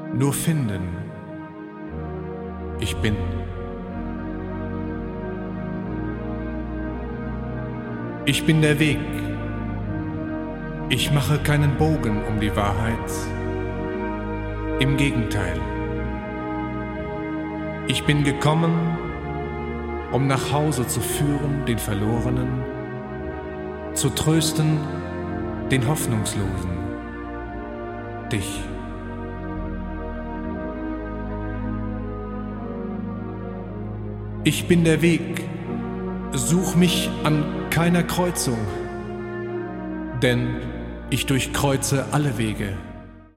nur finden. Ich bin. Ich bin der Weg. Ich mache keinen Bogen um die Wahrheit. Im Gegenteil. Ich bin gekommen, um nach Hause zu führen den Verlorenen, zu trösten den Hoffnungslosen, dich. Ich bin der Weg, such mich an keiner Kreuzung, denn ich durchkreuze alle Wege.